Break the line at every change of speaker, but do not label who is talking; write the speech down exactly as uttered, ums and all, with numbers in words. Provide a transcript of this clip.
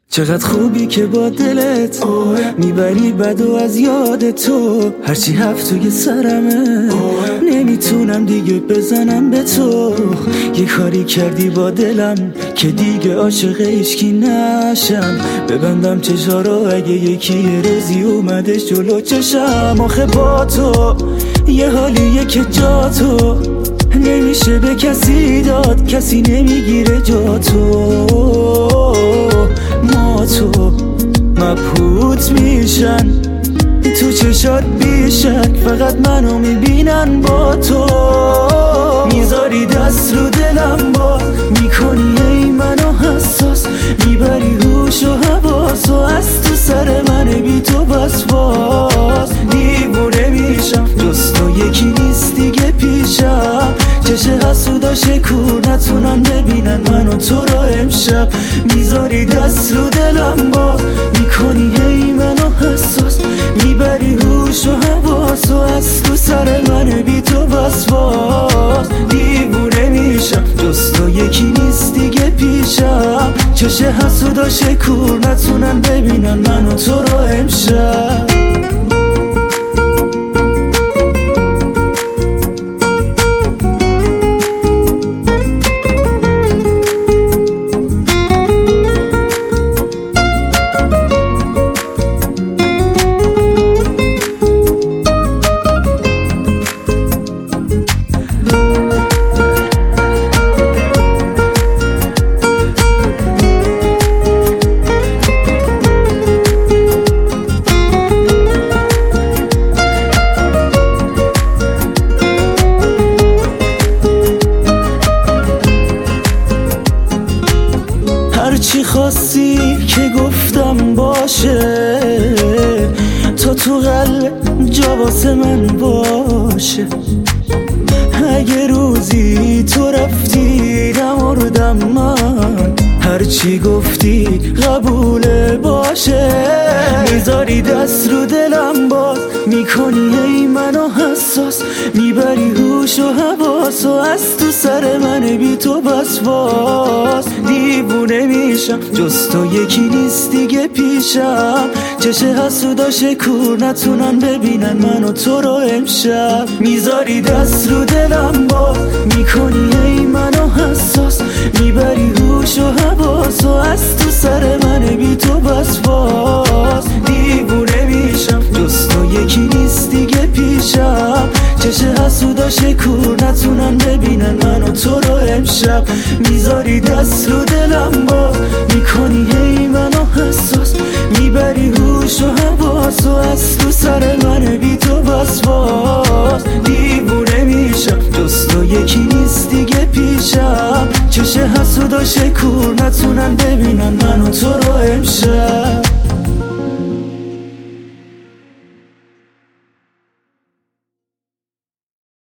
چقدر خوبی که با دلت میبری بدو از یاد تو، هرچی هفت توی سرمه نمیتونم دیگه بزنم به تو. یه کاری کردی با دلم که دیگه عاشق عشقی نشم، ببندم چشا رو اگه یکی یه روزی اومدش جلو چشم. آخه با تو یه حالیه که جا تو نمیشه به کسی داد، کسی نمیگیره جا تو. ما تو مبهوت میشن تو چشات بیشک، فقط منو میبینن با تو. میذاری دست رو دلم با میکنی ای منو حساس، میبری هوش و حواس و از تو سر من بی تو بس باز. دیوونه میشم جز تو یکی نیست دیگه پیشم، چشه حسودا شکور نتونن ببینن منو تو را امشب. میذاری دست رو دلم با میکنی هی منو حساس، میبری هوش و حواس و از تو سر من بی تو وسواس. دیوونه میشم جز تو یکی نیست دیگه پیشم، چشه حسودا شکور نتونن ببینن منو تو را امشب. هرچی خواستی که گفتم باشه، تو تو قلب جا واسه من باشه. اگه روزی تو رفتی نمردم من، هرچی گفتی قبول باشه. میذاری دست رو دلم باز میکنی ای منو حساس، میبری هوش و حواس و از تو سر من بی تو بس باز. دیوونه میشم جز تو یکی نیست دیگه پیشم، چشه حسودا شکور نتونن ببینن منو تو رو امشب. میذاری دست رو دلم باز میکنی ای منو حساس، میبری هوش و حواس و از تو سر من بی تو بس باز. دیوونه میشم جز تو یکی نیست دیگه پیشم، چشه حسودا شکور نتونن ببینن منو تو رو امشب. میذاری دست رو دلم با میکنی هی منو حساس، میبری هوش و حواس و از تو سر من بی تو بس باز. دیوونه میشم جز تو یکی نیست دیگه پیشم، چشه حسودا شکور نتونن ببینن منو تو رو امشب.